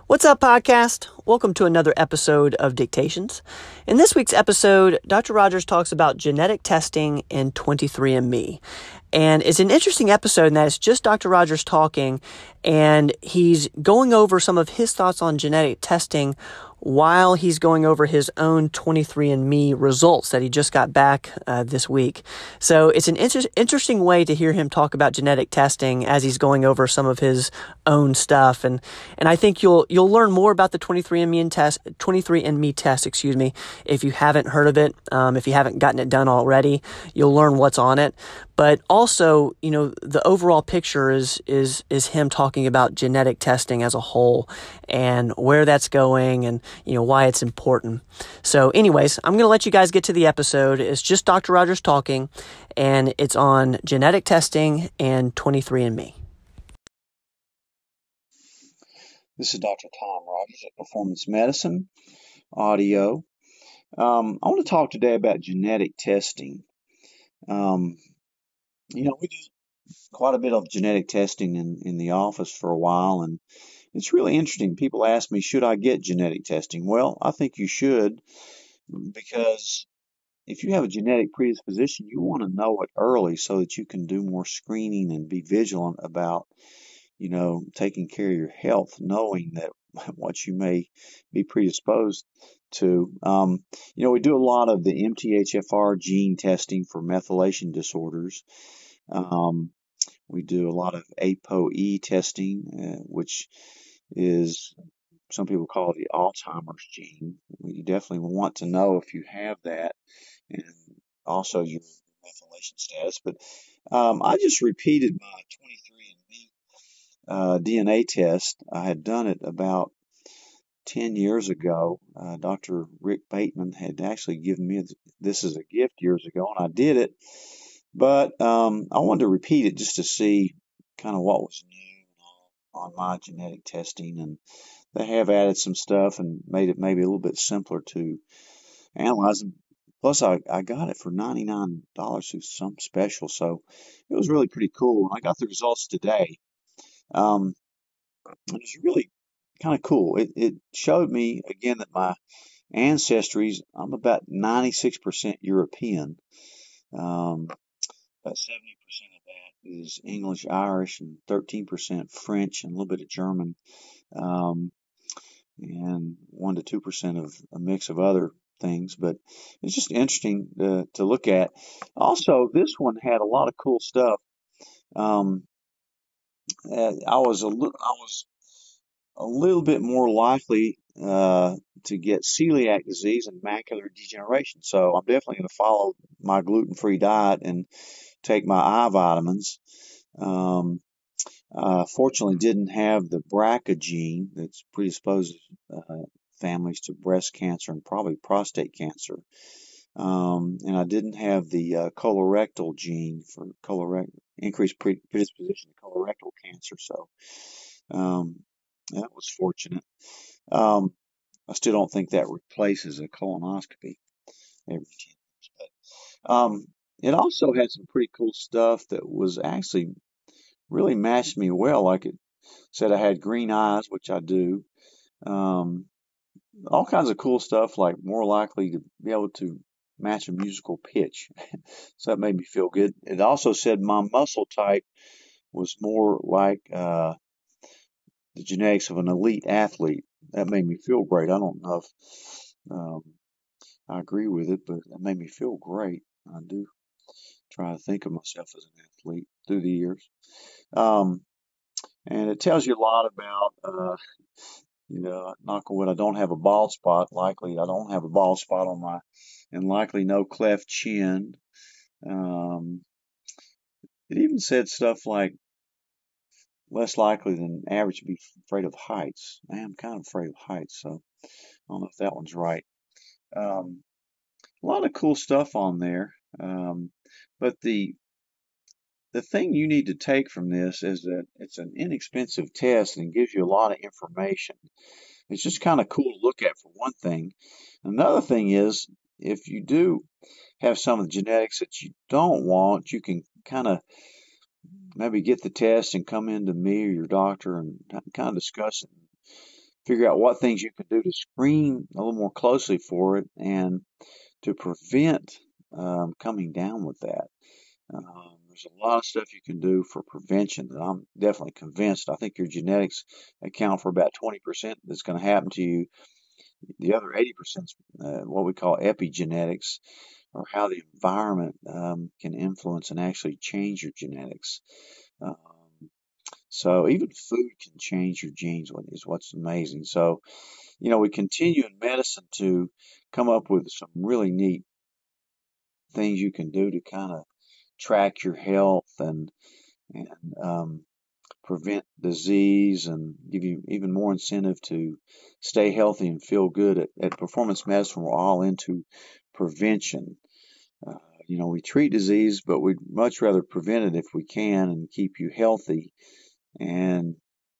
What's up, podcast? Welcome to another episode of Dictations. In this week's episode, Dr. Rogers talks about genetic testing and 23andMe. And it's an interesting episode in that it's just Dr. Rogers talking, and he's going over some of his thoughts on genetic testing while he's going over his own 23andMe results that he just got back this week. So it's an interesting way to hear him talk about genetic testing as he's going over some of his own stuff. And I think you'll learn more about the 23andMe test, if you haven't heard of it. If you haven't gotten it done already, you'll learn what's on it. But also, the overall picture is him talking about genetic testing as a whole and where that's going and, why it's important. So anyways, I'm going to let you guys get to the episode. It's just Dr. Rogers talking, and it's on genetic testing and 23andMe. This is Dr. Tom Rogers at Performance Medicine Audio. I want to talk today about genetic testing. We do quite a bit of genetic testing in the office for a while, and it's really interesting. People ask me, should I get genetic testing? Well, I think you should, because if you have a genetic predisposition, you want to know it early so that you can do more screening and be vigilant about, taking care of your health, knowing that what you may be predisposed to. We do a lot of the MTHFR gene testing for methylation disorders. We do a lot of ApoE testing, which is, some people call it the Alzheimer's gene. You definitely want to know if you have that, and also your methylation status. But I just repeated my 23andMe DNA test. I had done it about 10 years ago. Dr. Rick Bateman had actually given me this as a gift years ago, and I did it. But I wanted to repeat it just to see kind of what was new on my genetic testing, and they have added some stuff and made it maybe a little bit simpler to analyze. Plus, I got it for $99 through some special, so it was really pretty cool. I got the results today. It was really kind of cool. It showed me again that my ancestries, I'm about 96% European. About 70% of that is English, Irish, and 13% French, and a little bit of German, and 1 to 2% of a mix of other things. But it's just interesting to look at. Also, this one had a lot of cool stuff. I was a little bit more likely to get celiac disease and macular degeneration. So I'm definitely going to follow my gluten-free diet and take my eye vitamins. Fortunately didn't have the BRCA gene that's predisposes families to breast cancer and probably prostate cancer. And I didn't have the colorectal gene for increased predisposition to colorectal cancer. So that was fortunate. I still don't think that replaces a colonoscopy every 10 years. But it also had some pretty cool stuff that was actually really matched me well. Like it said I had green eyes, which I do. All kinds of cool stuff, like more likely to be able to match a musical pitch. So that made me feel good. It also said my muscle type was more like the genetics of an elite athlete. That made me feel great. I don't know if I agree with it, but it made me feel great. I do try to think of myself as an athlete through the years. And it tells you a lot about, knock on wood, I don't have a bald spot. Likely, I don't have a bald spot on and likely no cleft chin. It even said stuff like less likely than average to be afraid of heights. I am kind of afraid of heights, so I don't know if that one's right. A lot of cool stuff on there. But the thing you need to take from this is that it's an inexpensive test and gives you a lot of information. It's just kind of cool to look at, for one thing. Another thing is, if you do have some of the genetics that you don't want, you can kind of maybe get the test and come into me or your doctor and kind of discuss it. figure out what things you can do to screen a little more closely for it and to prevent coming down with that. There's a lot of stuff you can do for prevention that I'm definitely convinced. I think your genetics account for about 20% that's going to happen to you. The other 80% is what we call epigenetics, or how the environment can influence and actually change your genetics. So even food can change your genes, is what's amazing. So, we continue in medicine to come up with some really neat things you can do to kind of track your health and prevent disease and give you even more incentive to stay healthy and feel good. At Performance Medicine, we're all into prevention. We treat disease, but we'd much rather prevent it if we can and keep you healthy and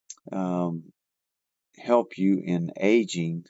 help you in aging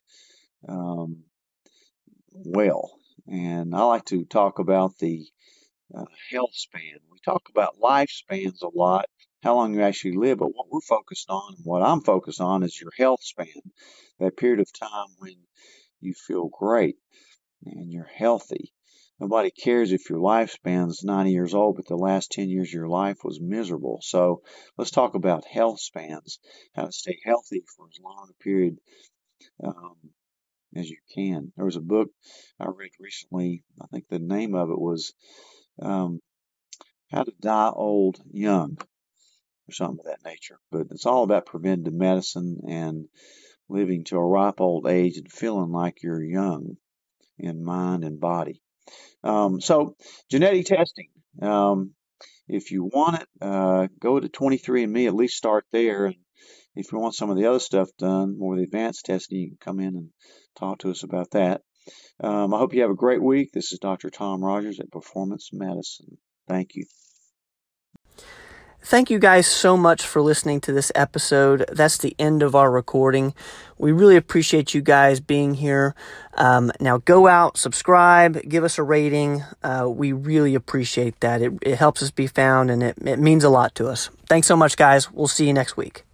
well. And I like to talk about the health span. We talk about lifespans a lot, how long you actually live, but what we're focused on, what I'm focused on, is your health span, that period of time when you feel great and you're healthy. Nobody cares if your lifespan's 90 years old, but the last 10 years of your life was miserable. So let's talk about health spans, how to stay healthy for as long a period as you can. There was a book I read recently. I think the name of it was How to Die Old Young, or something of that nature. But it's all about preventive medicine and living to a ripe old age and feeling like you're young in mind and body. So genetic testing. If you want it, go to 23andMe, at least start there. And if you want some of the other stuff done, more of the advanced testing, you can come in and talk to us about that. I hope you have a great week. This is Dr. Tom Rogers at Performance Medicine. Thank you. Thank you guys so much for listening to this episode. That's the end of our recording. We really appreciate you guys being here. Now go out, subscribe, give us a rating. We really appreciate that. It helps us be found, and it means a lot to us. Thanks so much, guys. We'll see you next week.